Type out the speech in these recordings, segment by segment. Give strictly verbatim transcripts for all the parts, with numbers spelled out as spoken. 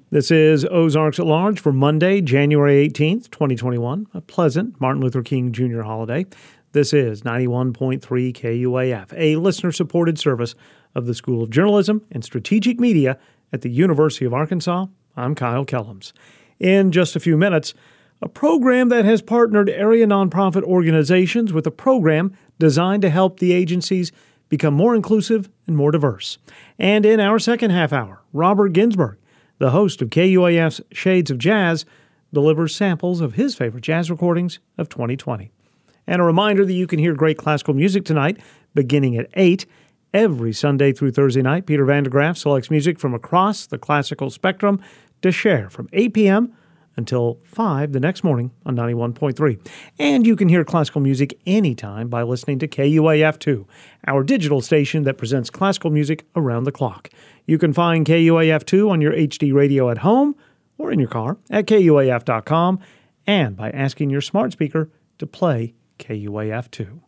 This is Ozarks at Large for Monday, January eighteenth, twenty twenty-one, a pleasant Martin Luther King Junior holiday. This is ninety-one point three K U A F, a listener-supported service of the School of Journalism and Strategic Media at the University of Arkansas. I'm Kyle Kellums. In just a few minutes, a program that has partnered area nonprofit organizations with a program designed to help the agencies become more inclusive and more diverse. And in our second half hour, Robert Ginsburg, the host of K U A F's Shades of Jazz, delivers samples of his favorite jazz recordings of twenty twenty. And a reminder that you can hear great classical music tonight, beginning at eight. Every Sunday through Thursday night, Peter Vandegraff selects music from across the classical spectrum to share from eight p.m. until five the next morning on ninety-one point three. And you can hear classical music anytime by listening to K U A F two, our digital station that presents classical music around the clock. You can find K U A F two on your H D radio at home or in your car at K U A F dot com and by asking your smart speaker to play K U A F two.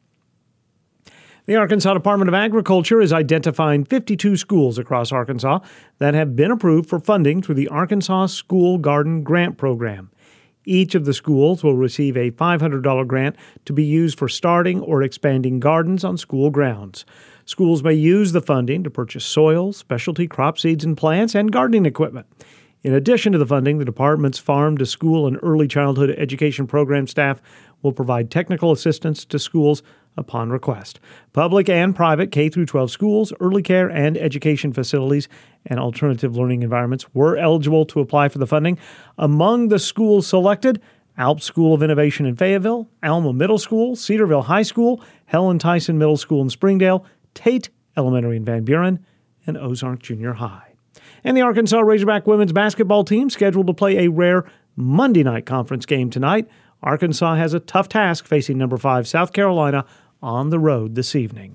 The Arkansas Department of Agriculture is identifying fifty-two schools across Arkansas that have been approved for funding through the Arkansas School Garden Grant Program. Each of the schools will receive a five hundred dollars grant to be used for starting or expanding gardens on school grounds. Schools may use the funding to purchase soil, specialty crop seeds and plants, and gardening equipment. In addition to the funding, the department's Farm to School and Early Childhood Education Program staff will provide technical assistance to schools upon request. Public and private K through twelve schools, early care and education facilities, and alternative learning environments were eligible to apply for the funding. Among the schools selected, Alp School of Innovation in Fayetteville, Alma Middle School, Cedarville High School, Helen Tyson Middle School in Springdale, Tate Elementary in Van Buren, and Ozark Junior High. And the Arkansas Razorback women's basketball team scheduled to play a rare Monday night conference game tonight. Arkansas has a tough task facing number five South Carolina on the road this evening.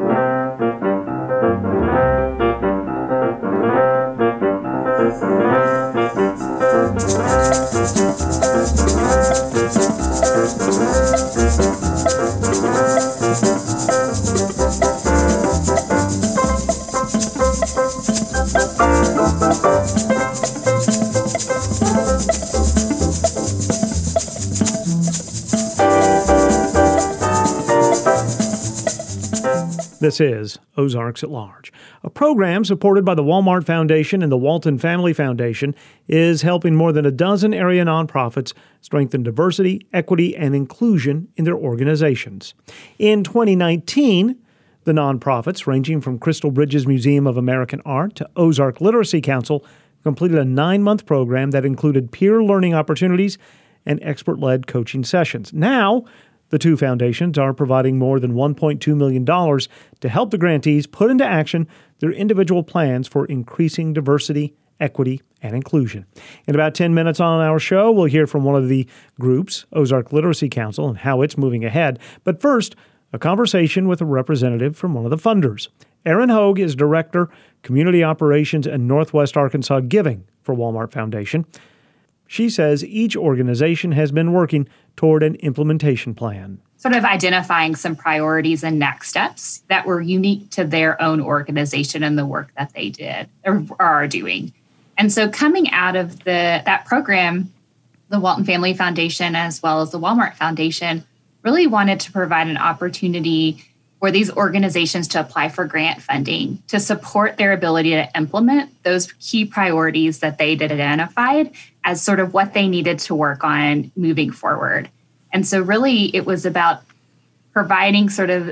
This is Ozarks at Large. A program supported by the Walmart Foundation and the Walton Family Foundation is helping more than a dozen area nonprofits strengthen diversity, equity, and inclusion in their organizations. In twenty nineteen, the nonprofits, ranging from Crystal Bridges Museum of American Art to Ozark Literacy Council, completed a nine-month program that included peer learning opportunities and expert-led coaching sessions. Now, the two foundations are providing more than one point two million dollars to help the grantees put into action their individual plans for increasing diversity, equity, and inclusion. In about ten minutes on our show, we'll hear from one of the groups, Ozark Literacy Council, and how it's moving ahead. But first, a conversation with a representative from one of the funders. Erin Hogue is Director, Community Operations and Northwest Arkansas Giving for Walmart Foundation. She says each organization has been working toward an implementation plan. Sort of identifying some priorities and next steps that were unique to their own organization and the work that they did or are doing. And so coming out of the that program, the Walton Family Foundation as well as the Walmart Foundation really wanted to provide an opportunity for these organizations to apply for grant funding to support their ability to implement those key priorities that they had identified as sort of what they needed to work on moving forward. And so really it was about providing sort of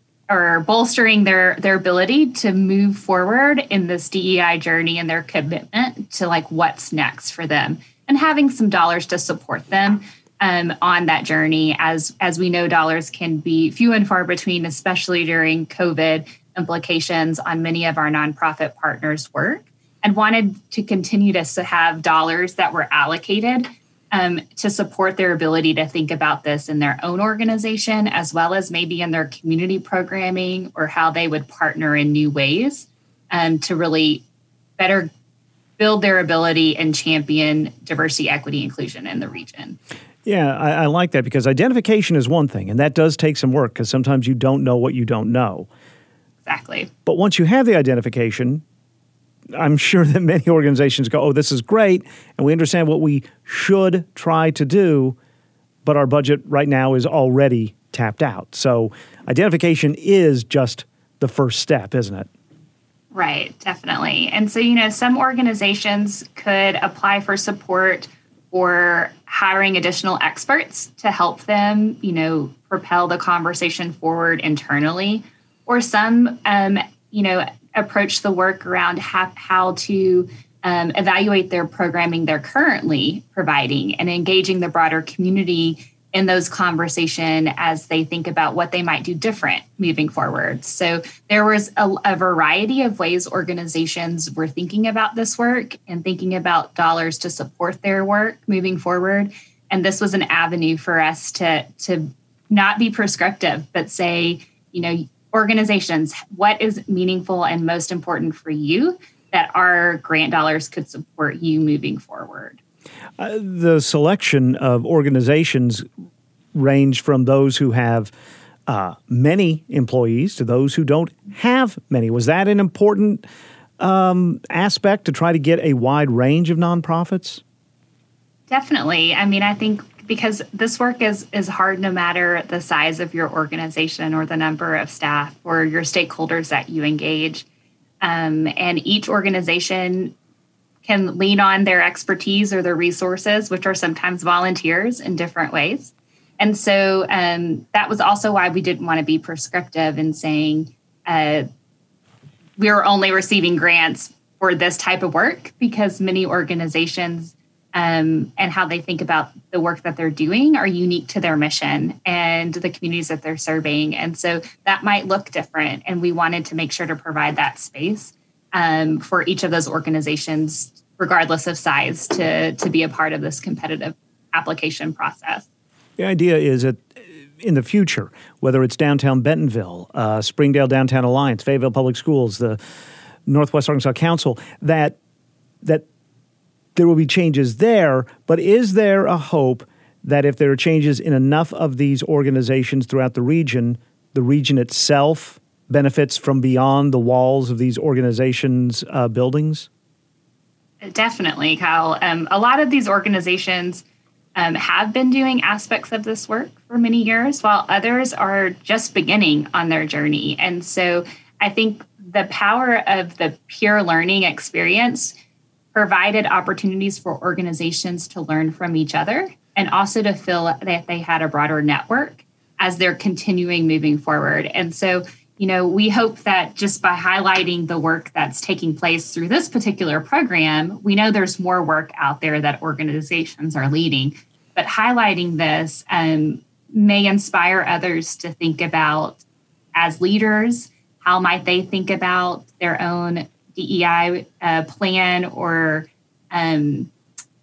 or bolstering their, their ability to move forward in this D E I journey and their commitment to like what's next for them and having some dollars to support them Um, on that journey. As as we know, dollars can be few and far between, especially during COVID implications on many of our nonprofit partners' work, and wanted to continue to have dollars that were allocated um, to support their ability to think about this in their own organization, as well as maybe in their community programming or how they would partner in new ways um, to really better build their ability and champion diversity, equity, inclusion in the region. Yeah, I, I like that because identification is one thing, and that does take some work because sometimes you don't know what you don't know. Exactly. But once you have the identification, I'm sure that many organizations go, oh, this is great, and we understand what we should try to do, but our budget right now is already tapped out. So identification is just the first step, isn't it? Right, definitely. And so, you know, some organizations could apply for support or hiring additional experts to help them, you know, propel the conversation forward internally. Or some, um, you know, approach the work around how, how to um, evaluate their programming they're currently providing and engaging the broader community in those conversations as they think about what they might do different moving forward. So there was a, a variety of ways organizations were thinking about this work and thinking about dollars to support their work moving forward. And this was an avenue for us to, to not be prescriptive, but say, you know, organizations, what is meaningful and most important for you that our grant dollars could support you moving forward? Uh, the selection of organizations range from those who have uh, many employees to those who don't have many. Was that an important um, aspect to try to get a wide range of nonprofits? Definitely. I mean, I think because this work is is hard no matter the size of your organization or the number of staff or your stakeholders that you engage. Um, and each organization can lean on their expertise or their resources, which are sometimes volunteers in different ways. And so um, that was also why we didn't want to be prescriptive in saying uh, we're only receiving grants for this type of work, because many organizations um, and how they think about the work that they're doing are unique to their mission and the communities that they're serving. And so that might look different. And we wanted to make sure to provide that space Um, for each of those organizations, regardless of size, to, to be a part of this competitive application process. The idea is that in the future, whether it's downtown Bentonville, uh, Springdale Downtown Alliance, Fayetteville Public Schools, the Northwest Arkansas Council, that that there will be changes there, but is there a hope that if there are changes in enough of these organizations throughout the region, the region itself benefits from beyond the walls of these organizations' uh, buildings? Definitely, Kyle. Um, a lot of these organizations um, have been doing aspects of this work for many years, while others are just beginning on their journey. And so I think the power of the peer learning experience provided opportunities for organizations to learn from each other and also to feel that they had a broader network as they're continuing moving forward. And so you know, we hope that just by highlighting the work that's taking place through this particular program, we know there's more work out there that organizations are leading, but highlighting this um, may inspire others to think about, as leaders, how might they think about their own D E I uh, plan or um,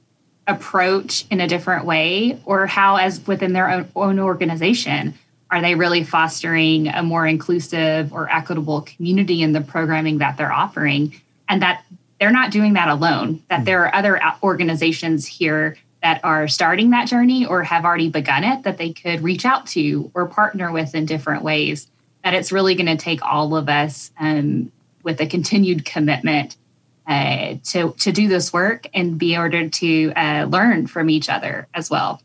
approach in a different way, or how, as within their own, own organization, are they really fostering a more inclusive or equitable community in the programming that they're offering? And that they're not doing that alone, that there are other organizations here that are starting that journey or have already begun it that they could reach out to or partner with in different ways, that it's really going to take all of us um, with a continued commitment uh, to, to do this work and be able to uh, learn from each other as well.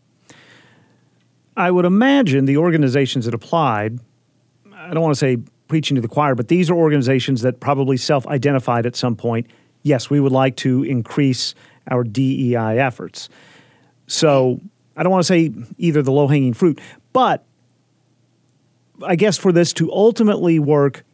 I would imagine the organizations that applied, I don't want to say preaching to the choir, but these are organizations that probably self-identified at some point, yes, we would like to increase our D E I efforts. So I don't want to say either the low-hanging fruit, but I guess for this to ultimately work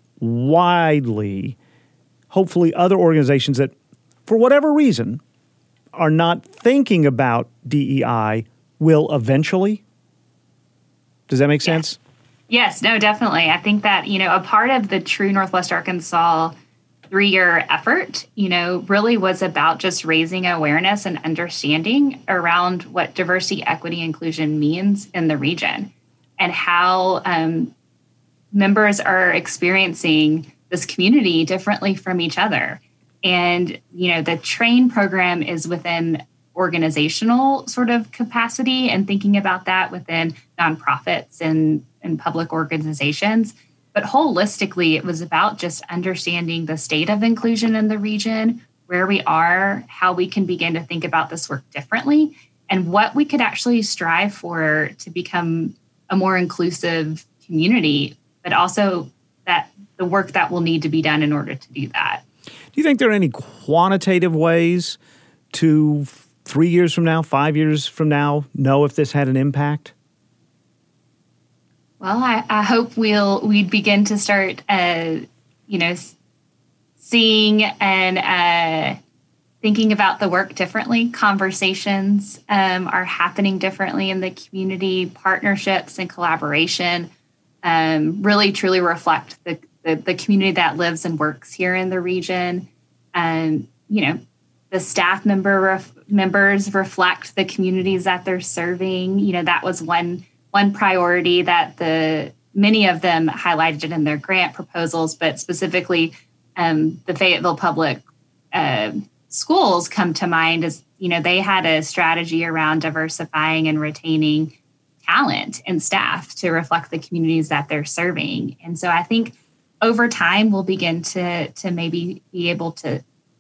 widely, hopefully other organizations that, for whatever reason, are not thinking about D E I will eventually. Does that make sense? Yes. yes, no, definitely. I think that, you know, a part of the True Northwest Arkansas three-year effort, you know, really was about just raising awareness and understanding around what diversity, equity, inclusion means in the region and how um, members are experiencing this community differently from each other. And, you know, the TRAIN program is within organizational sort of capacity and thinking about that within nonprofits and, and public organizations. But holistically, it was about just understanding the state of inclusion in the region, where we are, how we can begin to think about this work differently, and what we could actually strive for to become a more inclusive community, but also that the work that will need to be done in order to do that. Do you think there are any quantitative ways to, three years from now, five years from now, know if this had an impact? Well, I, I hope we'll we'd begin to start, uh, you know, seeing and uh, thinking about the work differently. Conversations um, are happening differently in the community. Partnerships and collaboration um, really, truly reflect the, the the community that lives and works here in the region. And you know, the staff member ref, members reflect the communities that they're serving. You know, that was one. One priority that the many of them highlighted it in their grant proposals, but specifically um, the Fayetteville Public uh, Schools come to mind as, you know, they had a strategy around diversifying and retaining talent and staff to reflect the communities that they're serving. And so I think over time we'll begin to to maybe be able to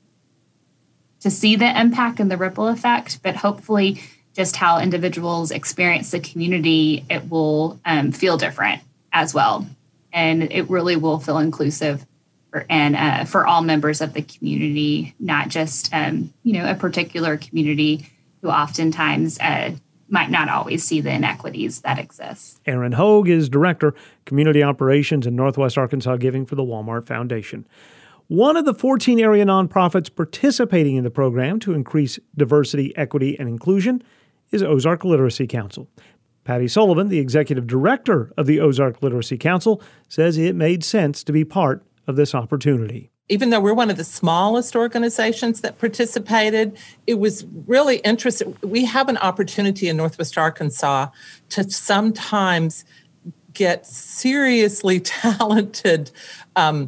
to see the impact and the ripple effect, but hopefully just how individuals experience the community, it will um, feel different as well. And it really will feel inclusive for, and uh, for all members of the community, not just, um, you know, a particular community who oftentimes uh, might not always see the inequities that exist. Erin Hogue is Director, Community Operations and Northwest Arkansas Giving for the Walmart Foundation. One of the fourteen area nonprofits participating in the program to increase diversity, equity, and inclusion is Ozark Literacy Council. Patty Sullivan, the executive director of the Ozark Literacy Council, says it made sense to be part of this opportunity. Even though we're one of the smallest organizations that participated, it was really interesting. We have an opportunity in Northwest Arkansas to sometimes get seriously talented um,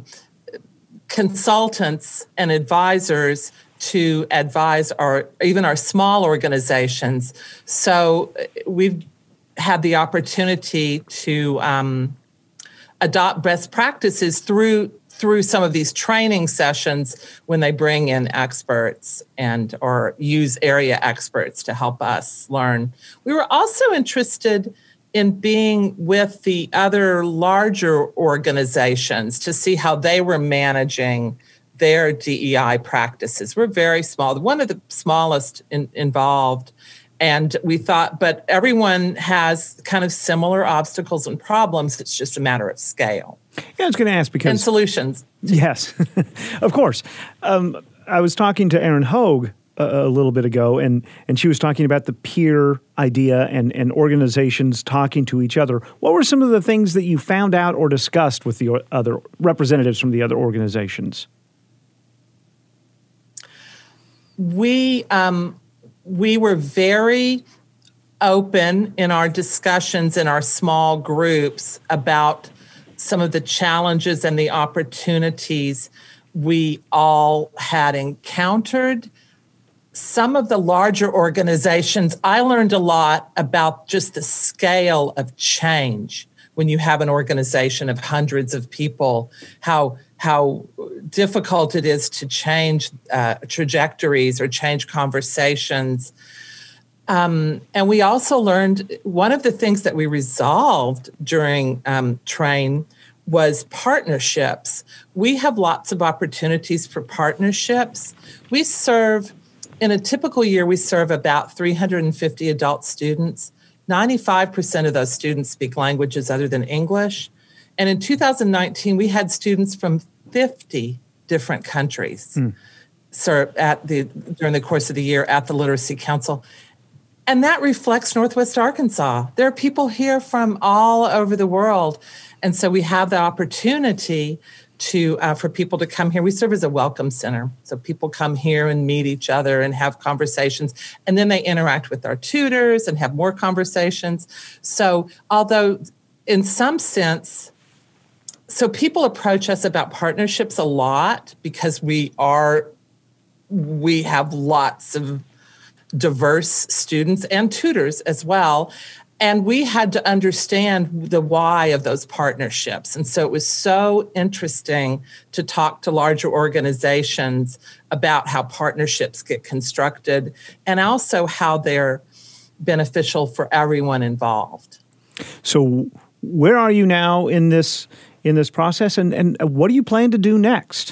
consultants and advisors to advise our even our small organizations. So we've had the opportunity to um, adopt best practices through through some of these training sessions when they bring in experts and or use area experts to help us learn. We were also interested in being with the other larger organizations to see how they were managing their D E I practices. We're very small, one of the smallest in, involved. And we thought, but everyone has kind of similar obstacles and problems. It's just a matter of scale. Yeah, I was going to ask because... And solutions. Yes, of course. Um, I was talking to Erin Hogue a, a little bit ago, and, and she was talking about the peer idea and, and organizations talking to each other. What were some of the things that you found out or discussed with the other representatives from the other organizations? We um, we were very open in our discussions in our small groups about some of the challenges and the opportunities we all had encountered. Some of the larger organizations, I learned a lot about just the scale of change when you have an organization of hundreds of people, how how difficult it is to change uh, trajectories or change conversations. Um, and we also learned one of the things that we resolved during um, TRAIN was partnerships. We have lots of opportunities for partnerships. We serve, in a typical year, we serve about three hundred fifty adult students. ninety-five percent of those students speak languages other than English. And in two thousand nineteen, we had students from fifty different countries mm. serve at the during the course of the year at the Literacy Council. And that reflects Northwest Arkansas. There are people here from all over the world. And so we have the opportunity to uh, for people to come here. We serve as a welcome center. So people come here and meet each other and have conversations. And then they interact with our tutors and have more conversations. So although in some sense, so people approach us about partnerships a lot because we are, we have lots of diverse students and tutors as well. And we had to understand the why of those partnerships. And so it was so interesting to talk to larger organizations about how partnerships get constructed and also how they're beneficial for everyone involved. So where are you now in this in this process, and, and what do you plan to do next?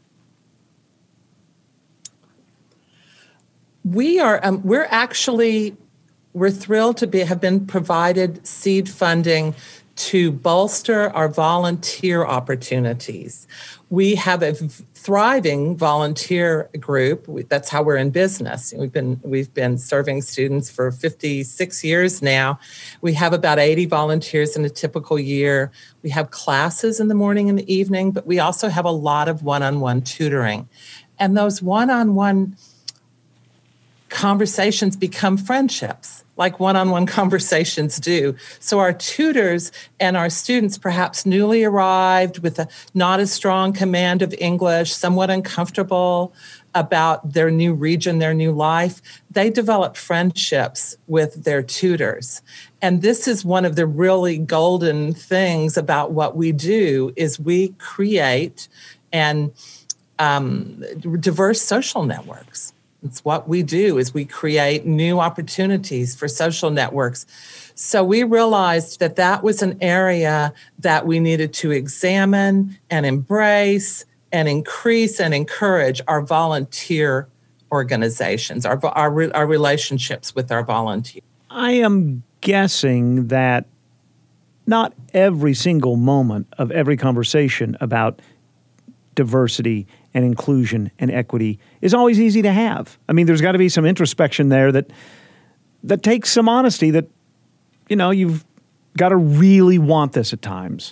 We are um, we're actually We're thrilled to be, have been provided seed funding to bolster our volunteer opportunities. We have a thriving volunteer group. That's how we're in business. We've been we've been serving students for fifty-six years now. We have about eighty volunteers in a typical year. We have classes in the morning and the evening, but we also have a lot of one-on-one tutoring. And those one-on-one conversations become friendships, like one-on-one conversations do. So our tutors and our students, perhaps newly arrived with a not as strong command of English, somewhat uncomfortable about their new region, their new life, they develop friendships with their tutors. And this is one of the really golden things about what we do is we create and um, diverse social networks. It's what we do is we create new opportunities for social networks. So we realized that that was an area that we needed to examine and embrace and increase and encourage our volunteer organizations, our, our, our relationships with our volunteers. I am guessing that not every single moment of every conversation about diversity and inclusion and equity is always easy to have. I mean, there's got to be some introspection there that that takes some honesty that, you know, you've got to really want this at times.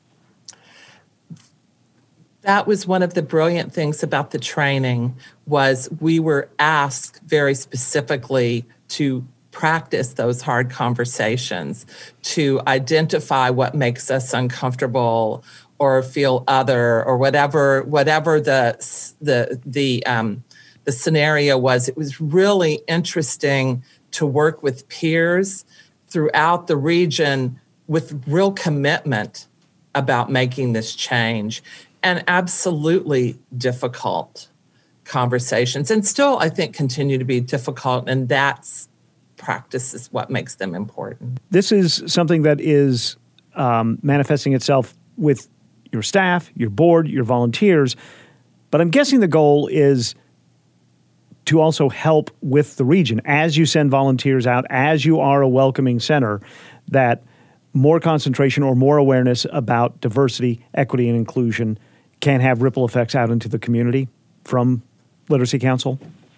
That was one of the brilliant things about the training was we were asked very specifically to practice those hard conversations, to identify what makes us uncomfortable or feel other, or whatever whatever the the the um, the scenario was. It was really interesting to work with peers throughout the region with real commitment about making this change, and absolutely difficult conversations, and still I think continue to be difficult. And that's practice is what makes them important. This is something that is um, manifesting itself with your staff, your board, your volunteers. But I'm guessing the goal is to also help with the region. As you send volunteers out, as you are a welcoming center, that more concentration or more awareness about diversity, equity, and inclusion can have ripple effects out into the community from Literacy Council?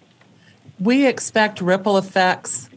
We expect ripple effects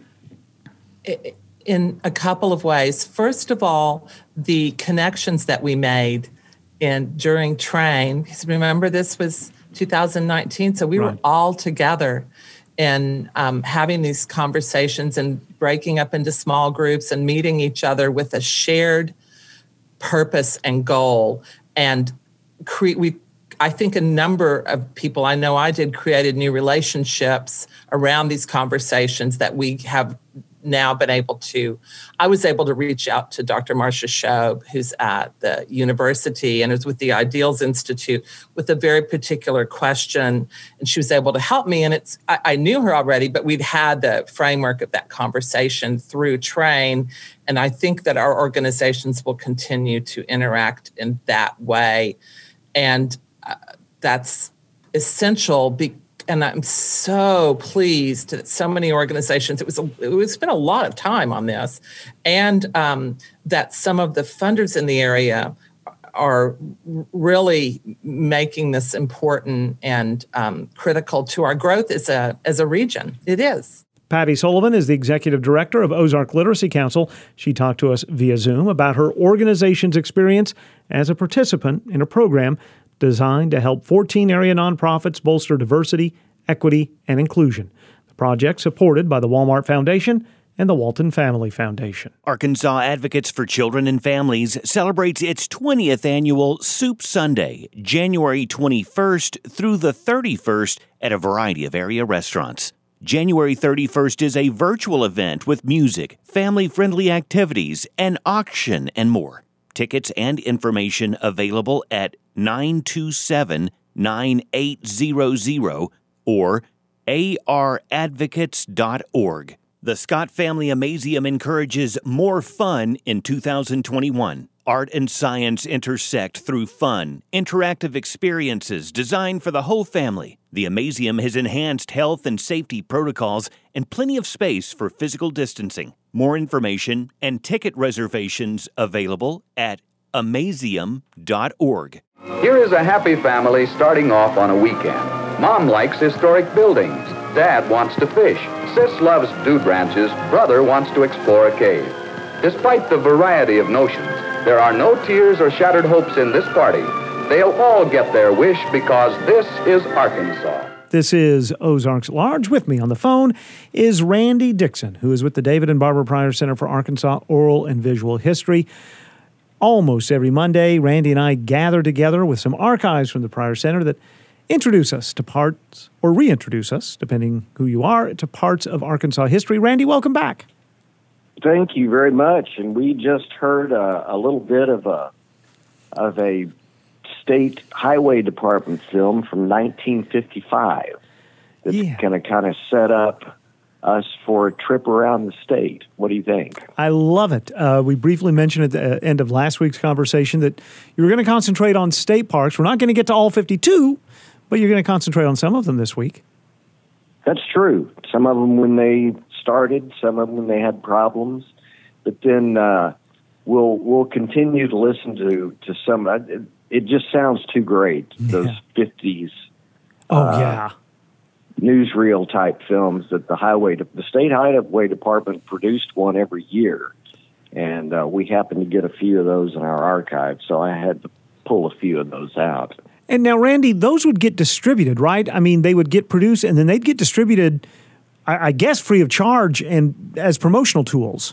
in a couple of ways. First of all, the connections that we made in during Train, because remember this was two thousand nineteen, so we right. were all together and um, having these conversations and breaking up into small groups and meeting each other with a shared purpose and goal. And cre- we, I think a number of people, I know I did, created new relationships around these conversations that we have now been able to. I was able to reach out to Doctor Marcia Shobe, who's at the university and is with the Ideals Institute, with a very particular question, and she was able to help me. And it's I, I knew her already, but we'd had the framework of that conversation through Train, and I think that our organizations will continue to interact in that way, and uh, that's essential. Be- And I'm so pleased that so many organizations, it was a, it was spent a lot of time on this, and um, that some of the funders in the area are really making this important and um, critical to our growth as a as a region. It is. Patty Sullivan is the Executive Director of Ozark Literacy Council. She talked to us via Zoom about her organization's experience as a participant in a program designed to help fourteen area nonprofits bolster diversity, equity, and inclusion. The project supported by the Walmart Foundation and the Walton Family Foundation. Arkansas Advocates for Children and Families celebrates its twentieth annual Soup Sunday, January twenty-first through the thirty-first at a variety of area restaurants. January thirty-first is a virtual event with music, family-friendly activities, an auction, and more. Tickets and information available at nine two seven, nine eight zero zero or a r advocates dot org. The Scott Family Amazeum encourages more fun in two thousand twenty-one. Art and science intersect through fun, interactive experiences designed for the whole family. The Amazeum has enhanced health and safety protocols and plenty of space for physical distancing. More information and ticket reservations available at amazeum dot org. Here is a happy family starting off on a weekend. Mom likes historic buildings. Dad wants to fish. Sis loves dude ranches. Brother wants to explore a cave. Despite the variety of notions, there are no tears or shattered hopes in this party. They'll all get their wish because this is Arkansas. This is Ozarks at Large. With me on the phone is Randy Dixon, who is with the David and Barbara Pryor Center for Arkansas Oral and Visual History. Almost every Monday, Randy and I gather together with some archives from the Pryor Center that introduce us to parts, or reintroduce us, depending who you are, to parts of Arkansas history. Randy, welcome back. Thank you very much. And we just heard a, a little bit of a of a state highway department film from nineteen fifty-five that's Yeah. going to kind of set up us for a trip around the state. What do you think? I love it. Uh, we briefly mentioned at the end of last week's conversation that you were going to concentrate on state parks. We're not going to get to all fifty-two, but you're going to concentrate on some of them this week. That's true. Some of them when they started, some of them when they had problems, but then uh, we'll we'll continue to listen to to some. It, it just sounds too great. Yeah. Those fifties. Oh uh, yeah, newsreel type films that the highway, the state highway department produced one every year, and uh, we happened to get a few of those in our archive, so I had to pull a few of those out. And now, Randy, those would get distributed, right? I mean, they would get produced and then they'd get distributed, I, I guess, free of charge and as promotional tools.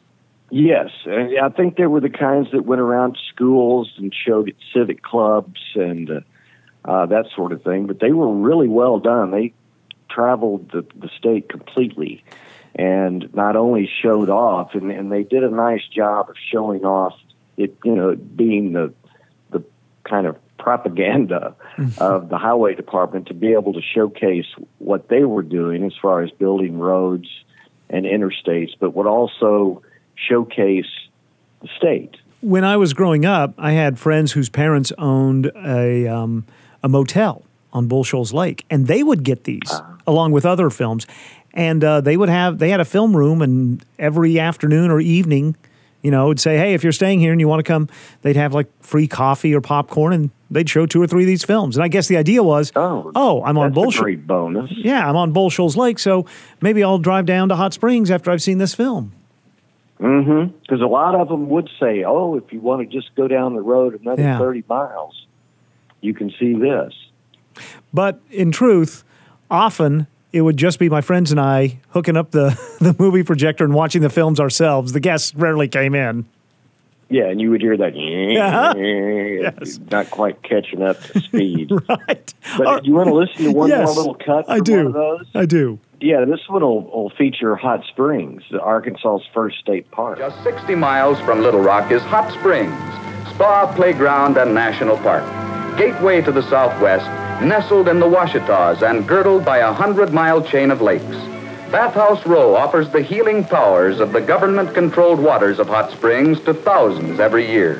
Yes, and I think they were the kinds that went around to schools and showed at civic clubs and uh, uh, that sort of thing. But they were really well done. They traveled the, the state completely and not only showed off, and, and they did a nice job of showing off it, you know, being the the kind of propaganda of the highway department to be able to showcase what they were doing as far as building roads and interstates, but would also showcase the state. When I was growing up, I had friends whose parents owned a um, a motel on Bull Shoals Lake, and they would get these uh, along with other films, and uh, they would have they had a film room, and every afternoon or evening, you know, would say, hey, if you're staying here and you want to come, they'd have like free coffee or popcorn, and they'd show two or three of these films. And I guess the idea was, oh, oh I'm on Bull Shoals. That's a great bonus. Yeah, I'm on Bull Shoals Lake, so maybe I'll drive down to Hot Springs after I've seen this film. Mm-hmm. Because a lot of them would say, oh, if you want to just go down the road another yeah. thirty miles, you can see this. But in truth, often it would just be my friends and I hooking up the, the movie projector and watching the films ourselves. The guests rarely came in. Yeah, and you would hear that, uh-huh. yes. not quite catching up to speed. Right. But uh, do you want to listen to one yes, more little cut from I do. one of those? I do. Yeah, this one will, will feature Hot Springs, Arkansas's first state park. Just sixty miles from Little Rock is Hot Springs, spa, playground, and national park. Gateway to the southwest, nestled in the Ouachitas and girdled by a hundred-mile chain of lakes. Bathhouse Row offers the healing powers of the government-controlled waters of Hot Springs to thousands every year.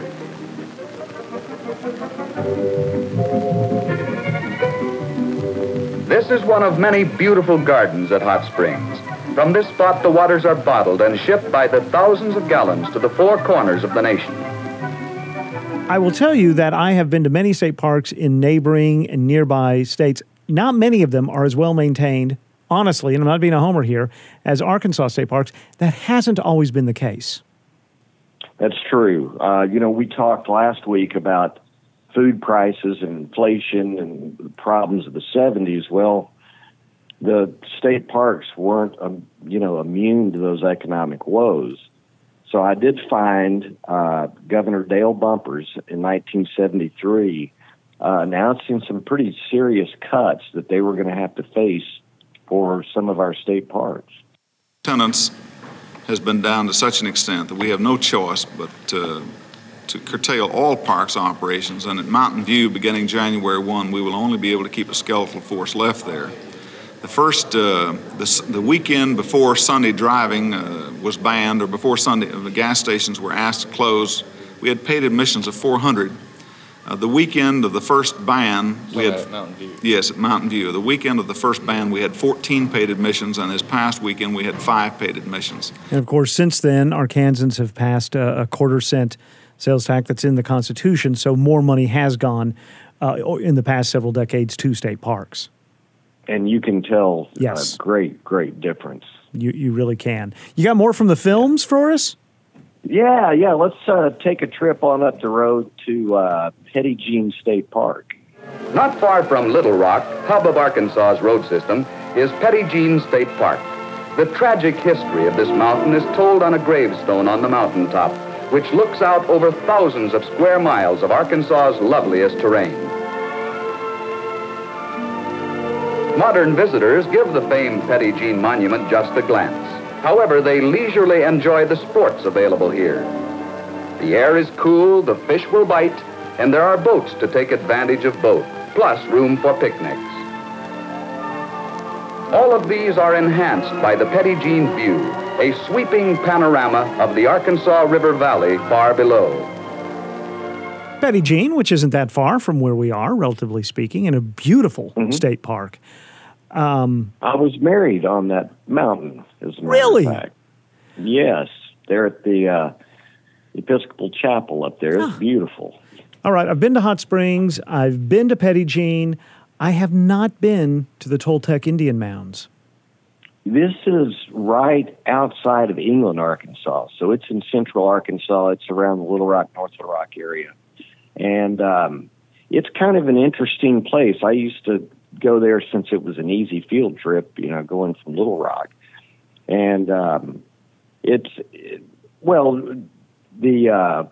This is one of many beautiful gardens at Hot Springs. From this spot, the waters are bottled and shipped by the thousands of gallons to the four corners of the nation. I will tell you that I have been to many state parks in neighboring and nearby states. Not many of them are as well maintained, honestly, and I'm not being a homer here, as Arkansas state parks. That hasn't always been the case. That's true. Uh, you know, we talked last week about food prices and inflation and the problems of the seventies. Well, the state parks weren't, um, you know, immune to those economic woes. So I did find uh, Governor Dale Bumpers in nineteen seventy-three uh, announcing some pretty serious cuts that they were going to have to face for some of our state parks. Attendance has been down to such an extent that we have no choice but to, to curtail all parks operations, and at Mountain View, beginning January first, we will only be able to keep a skeletal force left there. The first, uh, the, the weekend before Sunday driving uh, was banned, or before Sunday, the gas stations were asked to close, we had paid admissions of four hundred. Uh, the weekend of the first ban, we had at Mountain View. Yes, at Mountain View. The weekend of the first ban, we had fourteen paid admissions, and this past weekend we had five paid admissions. And of course, since then, Arkansans have passed a, a quarter cent sales tax that's in the Constitution, so more money has gone uh, in the past several decades to state parks. And you can tell yes. a great, great difference. You you really can. You got more from the films for us? Yeah, yeah. Let's uh, take a trip on up the road to uh, Petit Jean State Park. Not far from Little Rock, hub of Arkansas's road system, is Petit Jean State Park. The tragic history of this mountain is told on a gravestone on the mountaintop, which looks out over thousands of square miles of Arkansas's loveliest terrain. Modern visitors give the famed Petit Jean Monument just a glance. However, they leisurely enjoy the sports available here. The air is cool, the fish will bite, and there are boats to take advantage of both, plus room for picnics. All of these are enhanced by the Petit Jean view, a sweeping panorama of the Arkansas River Valley far below. Petit Jean, which isn't that far from where we are, relatively speaking, in a beautiful mm-hmm. state park. Um, I was married on that mountain, as a matter really? of fact. Yes, there at the uh, Episcopal Chapel up there. It's huh. beautiful. All right, I've been to Hot Springs. I've been to Petit Jean. I have not been to the Toltec Indian Mounds. This is right outside of England, Arkansas. So it's in central Arkansas. It's around the Little Rock, North Little Rock area. And um, it's kind of an interesting place. I used to go there since it was an easy field trip, you know, going from Little Rock. And um, it's, it, well, the, uh,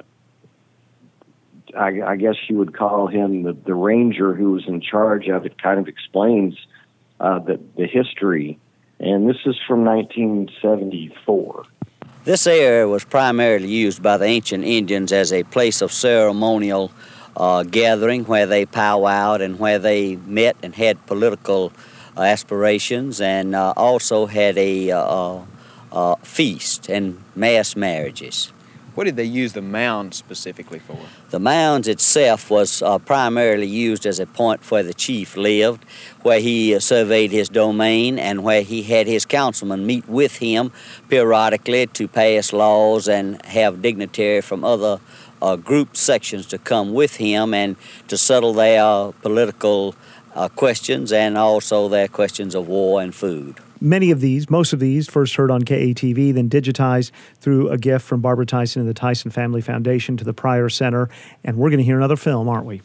I, I guess you would call him the, the ranger who was in charge of it, kind of explains uh, the, the history. And this is from nineteen seventy-four. This area was primarily used by the ancient Indians as a place of ceremonial uh, gathering where they powwowed and where they met and had political uh, aspirations, and uh, also had a uh, uh, feast and mass marriages. What did they use the mound specifically for? The mounds itself was uh, primarily used as a point where the chief lived, where he uh, surveyed his domain, and where he had his councilmen meet with him periodically to pass laws and have dignitaries from other uh, group sections to come with him and to settle their uh, political uh, questions and also their questions of war and food. Many of these, most of these, first heard on K A T V, then digitized through a gift from Barbara Tyson and the Tyson Family Foundation to the Pryor Center. And we're going to hear another film, aren't we?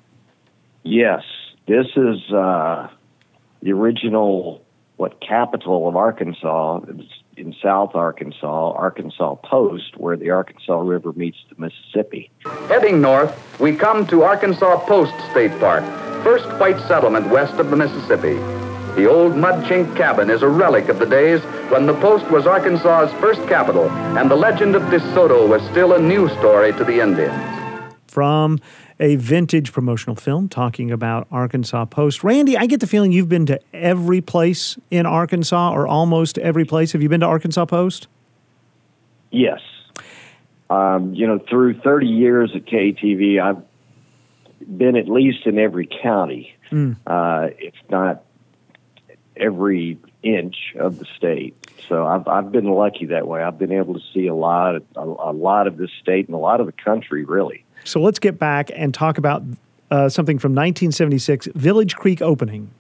Yes. This is uh, the original, what, capital of Arkansas. It was in South Arkansas, Arkansas Post, where the Arkansas River meets the Mississippi. Heading north, we come to Arkansas Post State Park, first white settlement west of the Mississippi. The old mud-chinked cabin is a relic of the days when the Post was Arkansas's first capital, and the legend of DeSoto was still a new story to the Indians. From a vintage promotional film talking about Arkansas Post. Randy, I get the feeling you've been to every place in Arkansas, or almost every place. Have you been to Arkansas Post? Yes. Um, you know, through thirty years at K A T V, I've been at least in every county. Mm. Uh, it's not every inch of the state. So I've I've been lucky that way. I've been able to see a lot of, a, a lot of this state and a lot of the country, really. So let's get back and talk about uh, something from nineteen seventy-six, Village Creek opening.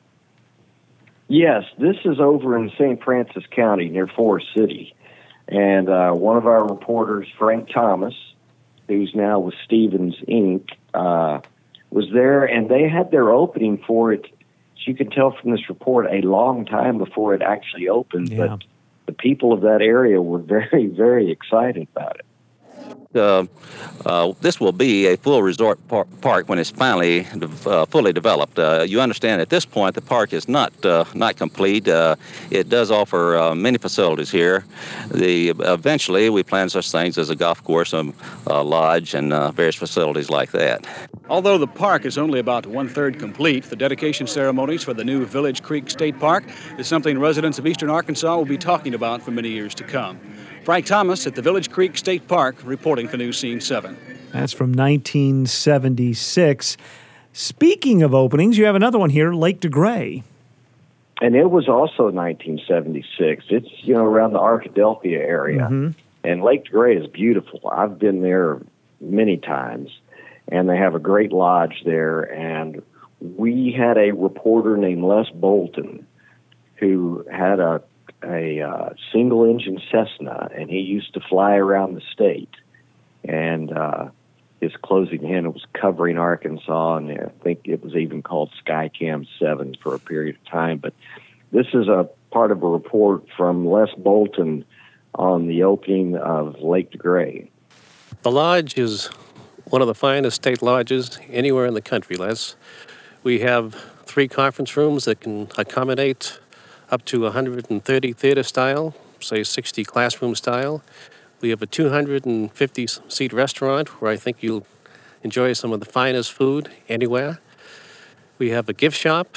Yes, this is over in Saint Francis County near Forest City. And uh, one of our reporters, Frank Thomas, who's now with Stevens Incorporated, uh, was there, and they had their opening for it, as you can tell from this report, a long time before it actually opened. Yeah. But the people of that area were very, very excited about it. uh, uh, this will be a full resort par- park when it's finally uh, fully developed. Uh, you understand at this point the park is not uh, not complete. Uh, it does offer uh, many facilities here. The eventually we plan such things as a golf course, a, a lodge, and uh, various facilities like that. Although the park is only about one-third complete, the dedication ceremonies for the new Village Creek State Park is something residents of eastern Arkansas will be talking about for many years to come. Frank Thomas at the Village Creek State Park reporting for News Scene seven. That's from nineteen seventy-six. Speaking of openings, you have another one here, Lake DeGray. And it was also nineteen seventy-six. It's, you know, around the Arkadelphia area. Mm-hmm. And Lake DeGray is beautiful. I've been there many times. And they have a great lodge there. And we had a reporter named Les Bolton who had a a uh, single-engine Cessna, and he used to fly around the state. And uh, his closing hint was covering Arkansas, and I think it was even called Skycam seven for a period of time. But this is a part of a report from Les Bolton on the opening of Lake DeGray. The lodge is one of the finest state lodges anywhere in the country, Les. We have three conference rooms that can accommodate up to one hundred thirty theater style, say sixty classroom style. We have a two hundred fifty seat restaurant where I think you'll enjoy some of the finest food anywhere. We have a gift shop.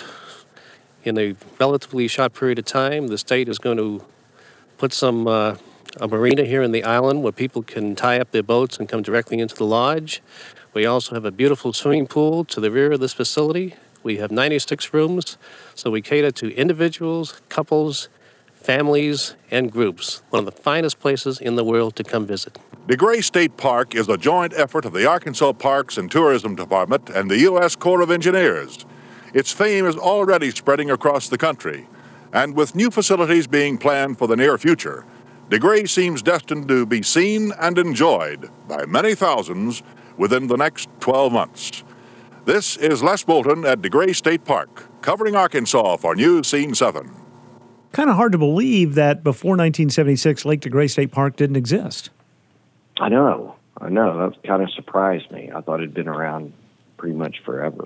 In a relatively short period of time, the state is going to put some uh, a marina here in the island where people can tie up their boats and come directly into the lodge. We also have a beautiful swimming pool to the rear of this facility. We have ninety-six rooms, so we cater to individuals, couples, families, and groups. One of the finest places in the world to come visit. DeGray State Park is a joint effort of the Arkansas Parks and Tourism Department and the U S Corps of Engineers. Its fame is already spreading across the country, and with new facilities being planned for the near future, DeGray seems destined to be seen and enjoyed by many thousands within the next twelve months. This is Les Bolton at DeGray State Park, covering Arkansas for News Scene seven. Kind of hard to believe that before nineteen seventy-six, Lake DeGray State Park didn't exist. I know. I know. That kind of surprised me. I thought it had been around pretty much forever.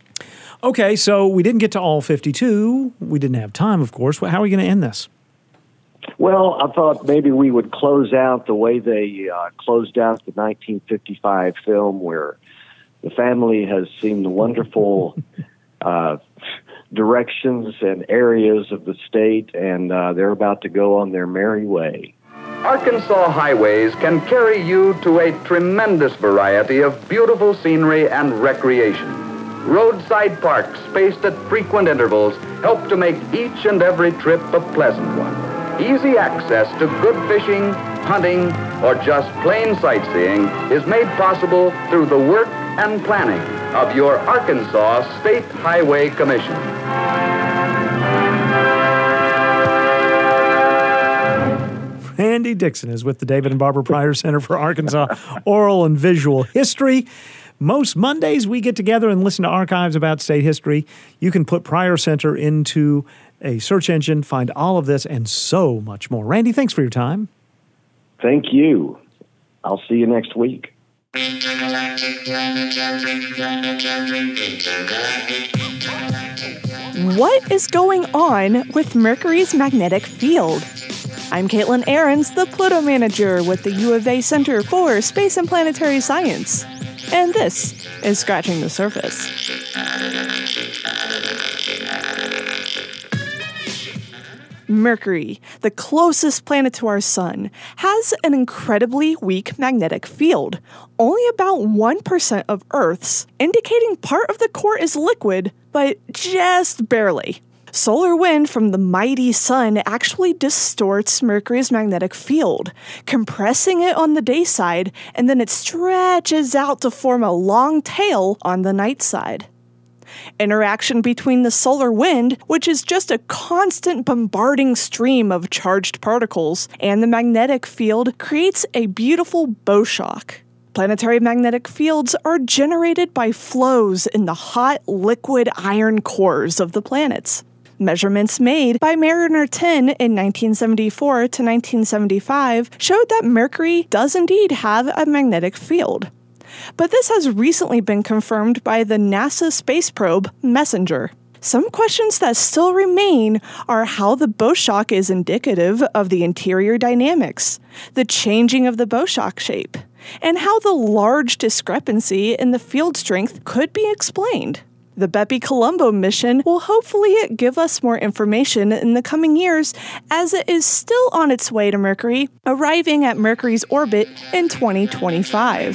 Okay, so we didn't get to all fifty-two. We didn't have time, of course. How are we going to end this? Well, I thought maybe we would close out the way they uh, closed out the nineteen fifty-five film, where the family has seen the wonderful uh, directions and areas of the state, and uh, they're about to go on their merry way. Arkansas highways can carry you to a tremendous variety of beautiful scenery and recreation. Roadside parks spaced at frequent intervals help to make each and every trip a pleasant one. Easy access to good fishing, hunting, or just plain sightseeing is made possible through the work and planning of your Arkansas State Highway Commission. Randy Dixon is with the David and Barbara Pryor Center for Arkansas Oral and Visual History. Most Mondays we get together and listen to archives about state history. You can put Pryor Center into a search engine, find all of this and so much more. Randy, thanks for your time. Thank you. I'll see you next week. What is going on with Mercury's magnetic field? I'm Caitlin Ahrens, the Pluto Manager with the U of A Center for Space and Planetary Science. And this is Scratching the Surface. Mercury, the closest planet to our sun, has an incredibly weak magnetic field, only about one percent of Earth's, indicating part of the core is liquid, but just barely. Solar wind from the mighty sun actually distorts Mercury's magnetic field, compressing it on the day side, and then it stretches out to form a long tail on the night side. Interaction between the solar wind, which is just a constant bombarding stream of charged particles, and the magnetic field creates a beautiful bow shock. Planetary magnetic fields are generated by flows in the hot liquid iron cores of the planets. Measurements made by Mariner ten in nineteen seventy-four to nineteen seventy-five showed that Mercury does indeed have a magnetic field. But this has recently been confirmed by the NASA space probe MESSENGER. Some questions that still remain are how the bow shock is indicative of the interior dynamics, the changing of the bow shock shape, and how the large discrepancy in the field strength could be explained. The Bepi Colombo mission will hopefully give us more information in the coming years, as it is still on its way to Mercury, arriving at Mercury's orbit in twenty twenty-five.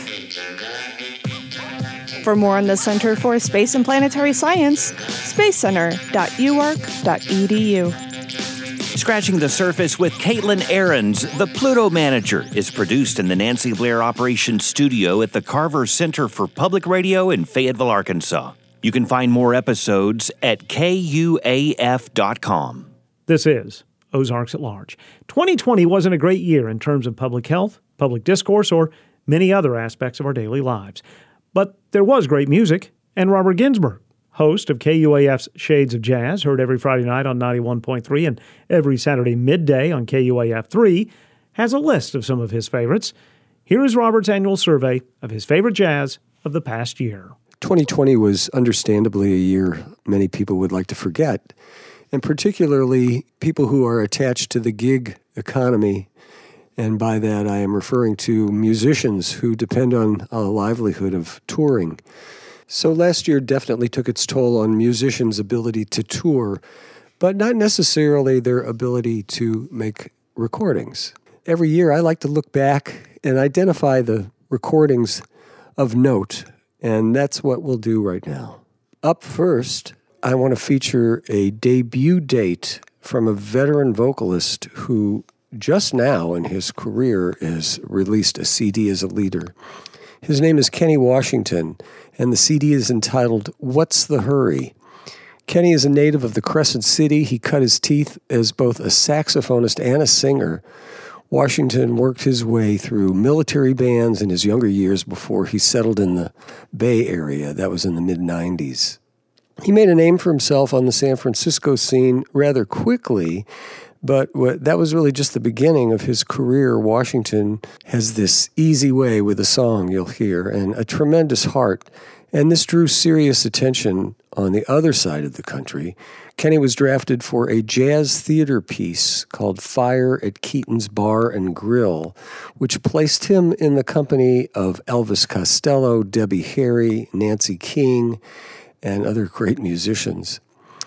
For more on the Center for Space and Planetary Science, space center dot u arc dot e d u. Scratching the Surface with Caitlin Ahrens, the Pluto Manager, is produced in the Nancy Blair Operations Studio at the Carver Center for Public Radio in Fayetteville, Arkansas. You can find more episodes at K U A F dot com. This is Ozarks at Large. twenty twenty wasn't a great year in terms of public health, public discourse, or many other aspects of our daily lives. But there was great music, and Robert Ginsburg, host of K U A F's Shades of Jazz, heard every Friday night on ninety-one point three and every Saturday midday on K U A F three, has a list of some of his favorites. Here is Robert's annual survey of his favorite jazz of the past year. twenty twenty was understandably a year many people would like to forget, and particularly people who are attached to the gig economy. And by that, I am referring to musicians who depend on a livelihood of touring. So last year definitely took its toll on musicians' ability to tour, but not necessarily their ability to make recordings. Every year, I like to look back and identify the recordings of note, and that's what we'll do right now. Up first, I want to feature a debut date from a veteran vocalist who just now in his career has released a C D as a leader. His name is Kenny Washington, and the C D is entitled What's the Hurry? Kenny is a native of the Crescent City. He cut his teeth as both a saxophonist and a singer. Washington worked his way through military bands in his younger years before he settled in the Bay Area. That was in the mid nineties. He made a name for himself on the San Francisco scene rather quickly, but what, that was really just the beginning of his career. Washington has this easy way with a song you'll hear and a tremendous heart, and this drew serious attention on the other side of the country. Kenny was drafted for a jazz theater piece called Fire at Keaton's Bar and Grill, which placed him in the company of Elvis Costello, Debbie Harry, Nancy King, and other great musicians.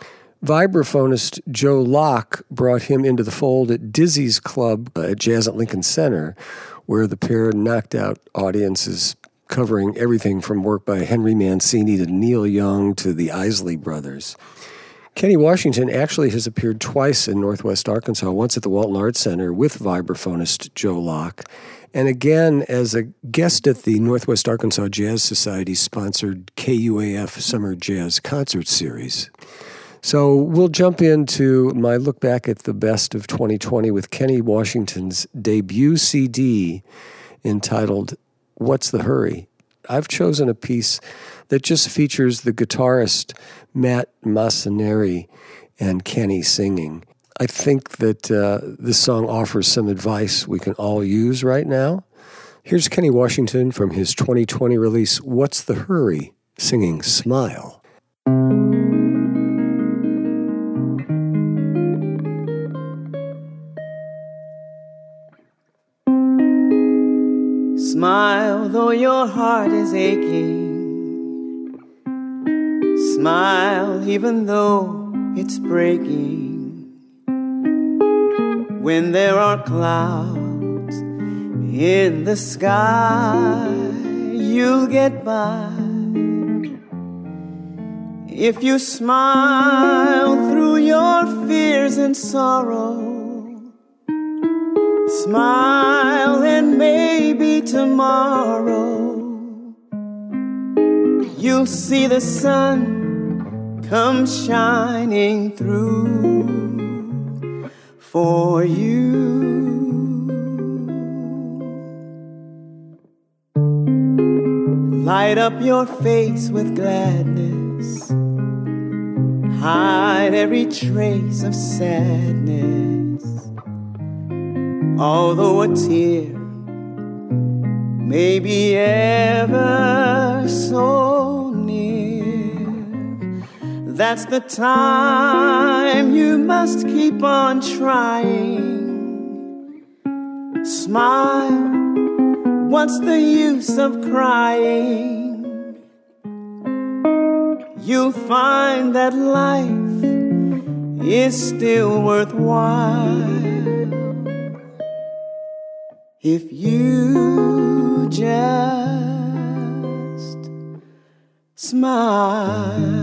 Vibraphonist Joe Locke brought him into the fold at Dizzy's Club at Jazz at Lincoln Center, where the pair knocked out audiences covering everything from work by Henry Mancini to Neil Young to the Isley Brothers. Kenny Washington actually has appeared twice in Northwest Arkansas, once at the Walton Arts Center with vibraphonist Joe Locke, and again as a guest at the Northwest Arkansas Jazz Society-sponsored K U A F Summer Jazz Concert Series. So we'll jump into my look back at the best of twenty twenty with Kenny Washington's debut C D entitled What's the Hurry? I've chosen a piece that just features the guitarist Matt Massaneri and Kenny singing. I think that uh, this song offers some advice we can all use right now. Here's Kenny Washington from his twenty twenty release, What's the Hurry? Singing Smile. Smile though your heart is aching. Smile even though it's breaking. When there are clouds in the sky, you'll get by. If you smile through your fears and sorrow, smile and maybe tomorrow you'll see the sun come shining through for you. Light up your face with gladness. hide every trace of sadness. Although a tear may be ever so near, that's the time you must keep on trying. Smile, what's the use of crying? You'll find that life is still worthwhile if you just smile.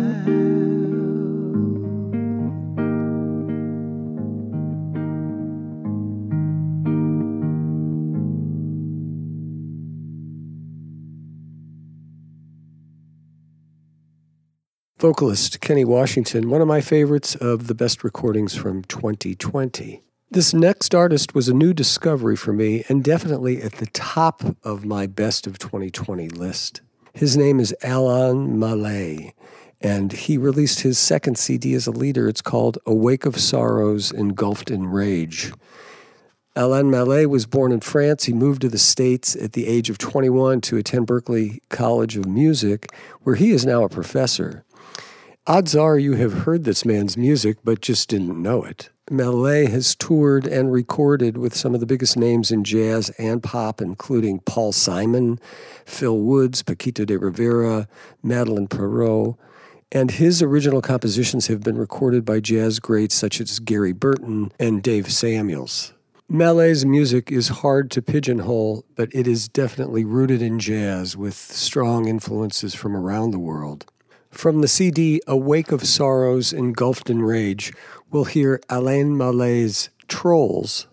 Vocalist Kenny Washington, one of my favorites of the best recordings from twenty twenty. This next artist was a new discovery for me and definitely at the top of my best of twenty twenty list. His name is Alain Mallet, and he released his second C D as a leader. It's called A Wake of Sorrows Engulfed in Rage. Alain Mallet was born in France. He moved to the States at the age of twenty-one to attend Berklee College of Music, where he is now a professor. Odds are you have heard this man's music, but just didn't know it. Mallet has toured and recorded with some of the biggest names in jazz and pop, including Paul Simon, Phil Woods, Paquito de Rivera, Madeleine Perrault, and his original compositions have been recorded by jazz greats such as Gary Burton and Dave Samuels. Mallet's music is hard to pigeonhole, but it is definitely rooted in jazz with strong influences from around the world. From the C D A Wake of Sorrows Engulfed in Rage, we'll hear Alain Mallet's Trolls.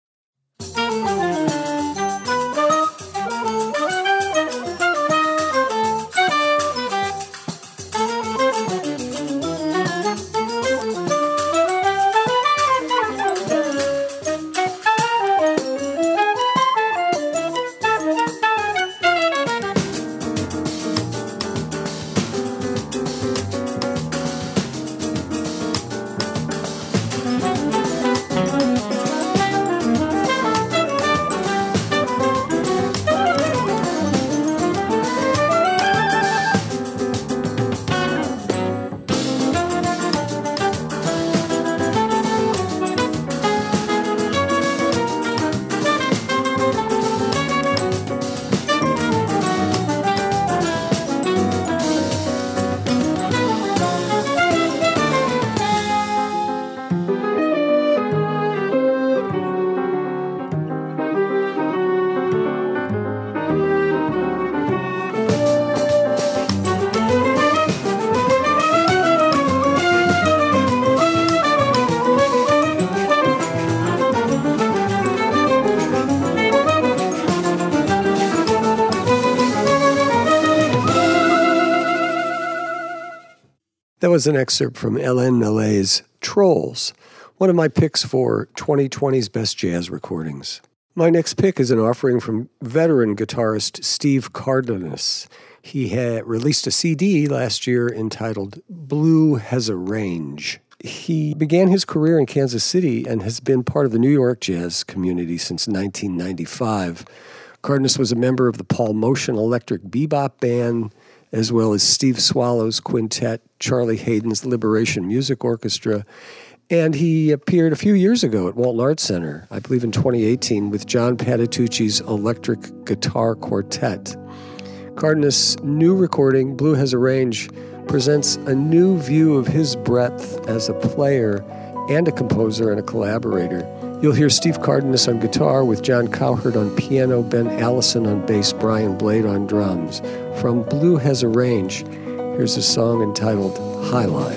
That was an excerpt from Alain Mallet's Trolls, one of my picks for twenty twenty's best jazz recordings. My next pick is an offering from veteran guitarist Steve Cardenas. He had released a C D last year entitled Blue Has a Range. He began his career in Kansas City and has been part of the New York jazz community since nineteen ninety-five. Cardenas was a member of the Paul Motion Electric Bebop Band, as well as Steve Swallow's Quintet, Charlie Hayden's Liberation Music Orchestra, and he appeared a few years ago at Walton Arts Center, I believe in twenty eighteen, with John Patitucci's Electric Guitar Quartet. Cardenas' new recording, Blue Has a Range, presents a new view of his breadth as a player and a composer and a collaborator. You'll hear Steve Cardenas on guitar with John Cowherd on piano, Ben Allison on bass, Brian Blade on drums. From Blue Has a Range, here's a song entitled Highline.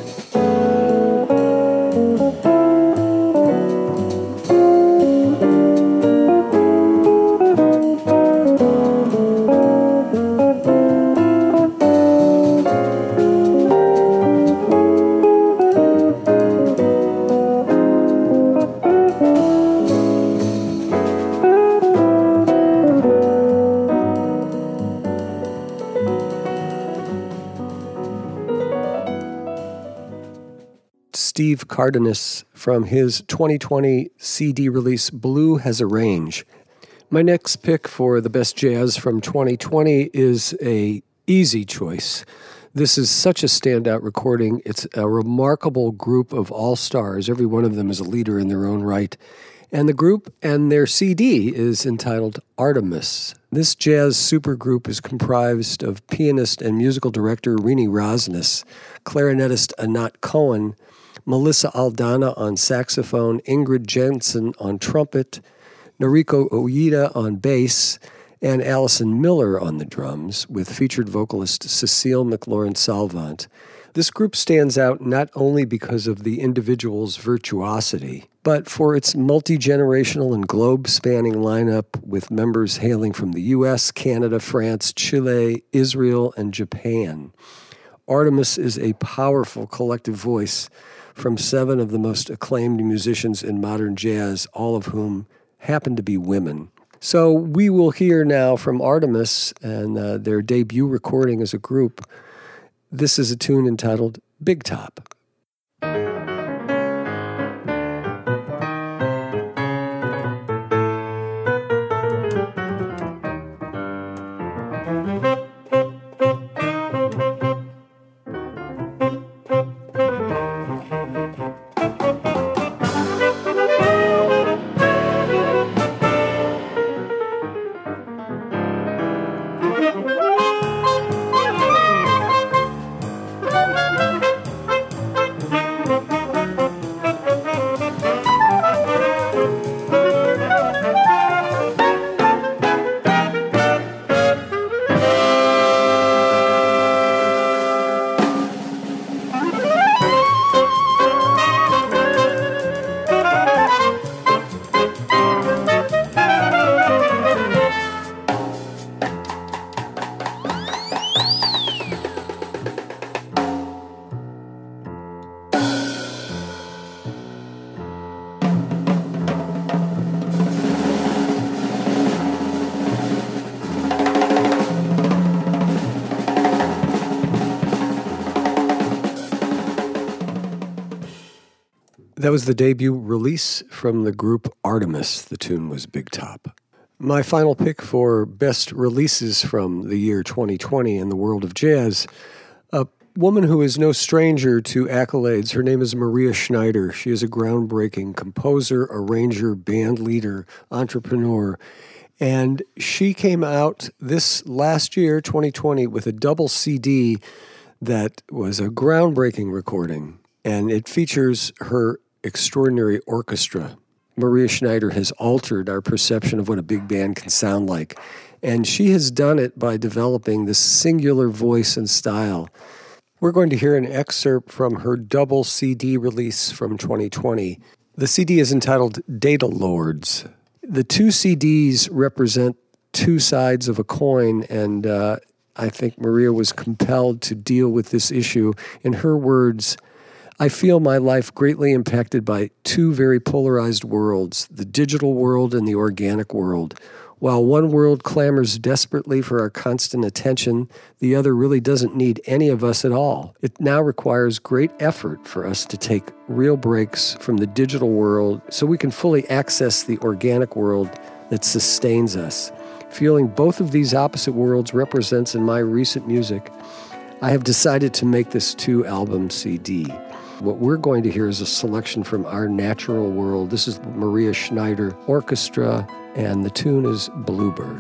Steve Cardenas from his twenty twenty C D release, Blue Has a Range. My next pick for the best jazz from twenty twenty is a easy choice. This is such a standout recording. It's a remarkable group of all-stars. Every one of them is a leader in their own right. And the group and their C D is entitled Artemis. This jazz supergroup is comprised of pianist and musical director Rini Rosnes, clarinetist Anat Cohen, Melissa Aldana on saxophone, Ingrid Jensen on trumpet, Noriko Oida on bass, and Allison Miller on the drums, with featured vocalist Cecile McLaurin-Salvant. This group stands out not only because of the individual's virtuosity, but for its multi-generational and globe-spanning lineup with members hailing from the U S, Canada, France, Chile, Israel, and Japan. Artemis is a powerful collective voice from seven of the most acclaimed musicians in modern jazz, all of whom happen to be women. So we will hear now from Artemis and uh, their debut recording as a group. This is a tune entitled Big Top. That was the debut release from the group Artemis. The tune was Big Top. My final pick for best releases from the year twenty twenty in the world of jazz, a woman who is no stranger to accolades. Her name is Maria Schneider. She is a groundbreaking composer, arranger, band leader, entrepreneur. And she came out this last year, twenty twenty, with a double C D that was a groundbreaking recording. And it features her extraordinary orchestra. Maria Schneider has altered our perception of what a big band can sound like. And she has done it by developing this singular voice and style. We're going to hear an excerpt from her double C D release from twenty twenty. The C D is entitled Data Lords. The two C Ds represent two sides of a coin, and uh, I think Maria was compelled to deal with this issue. In her words, I feel my life greatly impacted by two very polarized worlds, the digital world and the organic world. While one world clamors desperately for our constant attention, the other really doesn't need any of us at all. It now requires great effort for us to take real breaks from the digital world so we can fully access the organic world that sustains us. Feeling both of these opposite worlds represents in my recent music, I have decided to make this two-album C D. What we're going to hear is a selection from our natural world. This is Maria Schneider Orchestra, and the tune is Bluebird.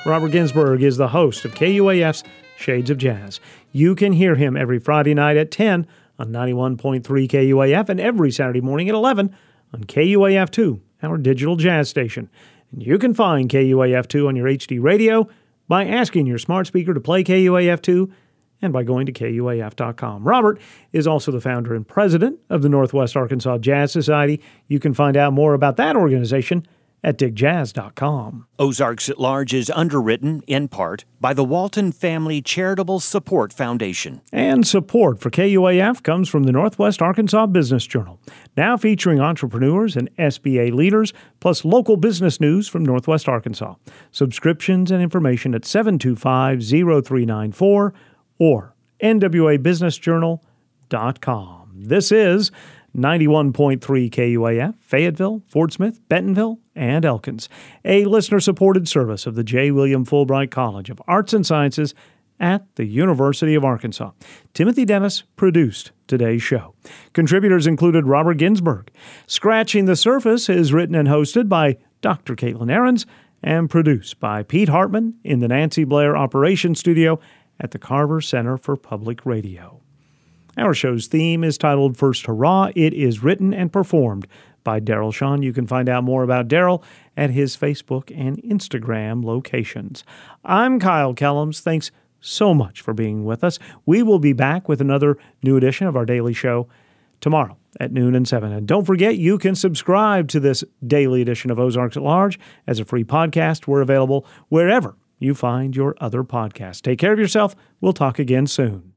Robert Ginsburg is the host of K U A F's Shades of Jazz. You can hear him every Friday night at ten on ninety-one point three K U A F and every Saturday morning at eleven on K U A F two, our digital jazz station. And you can find K U A F two on your H D radio by asking your smart speaker to play K U A F two and by going to K U A F dot com. Robert is also the founder and president of the Northwest Arkansas Jazz Society. You can find out more about that organization at dig jazz dot com. Ozarks at Large is underwritten, in part, by the Walton Family Charitable Support Foundation. And support for K U A F comes from the Northwest Arkansas Business Journal, now featuring entrepreneurs and S B A leaders, plus local business news from Northwest Arkansas. Subscriptions and information at seven two five, zero three nine four or N W A business journal dot com. This is ninety-one point three K U A F, Fayetteville, Fort Smith, Bentonville, and Elkins, a listener-supported service of the J. William Fulbright College of Arts and Sciences at the University of Arkansas. Timothy Dennis produced today's show. Contributors included Robert Ginsburg. Scratching the Surface is written and hosted by Doctor Caitlin Ahrens and produced by Pete Hartman in the Nancy Blair Operations Studio at the Carver Center for Public Radio. Our show's theme is titled First Hurrah. It is written and performed by Daryl Shawn. You can find out more about Daryl at his Facebook and Instagram locations. I'm Kyle Kellums. Thanks so much for being with us. We will be back with another new edition of our daily show tomorrow at noon and seven. And don't forget, you can subscribe to this daily edition of Ozarks at Large as a free podcast. We're available wherever you find your other podcasts. Take care of yourself. We'll talk again soon.